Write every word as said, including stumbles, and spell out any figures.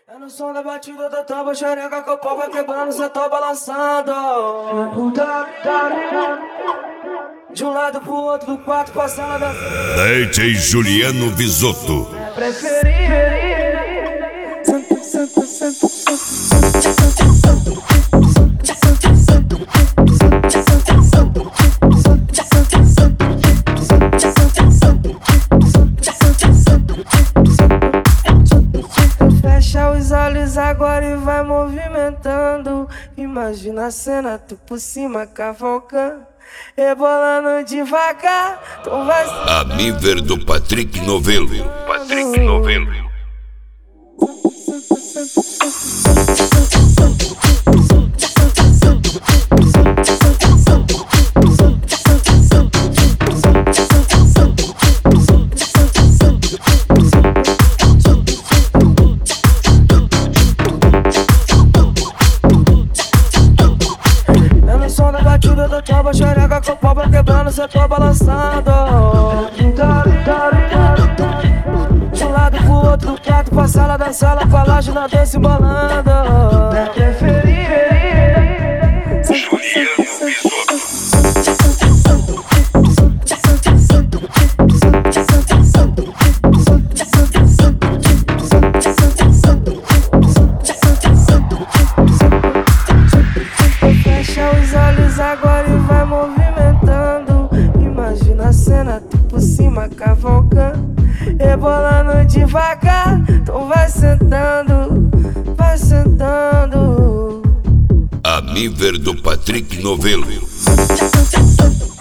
É no som da batida da tampa, xereca que o pau vai quebrando, cê tá balançando. De um lado pro outro, do quarto pra sala da... D J Juliano Visotto. Preferir. Fecha os olhos agora e vai movimentando. Imagina a cena, tu por cima cavalcando, rebolando devagar. Tu vai... A Miver do Patrick Novello. Patrick Novello. Do tchau, xereca com o pau vai quebrando, cê tá balançando. De um lado pro outro, do quarto pra sala da sala, com a laje na dança embolando. Fecha os olhos agora e vai movimentando. Imagina a cena, tu por cima cavalcando, rebolando devagar. Então vai sentando, vai sentando. A Miver do Patrick Novello.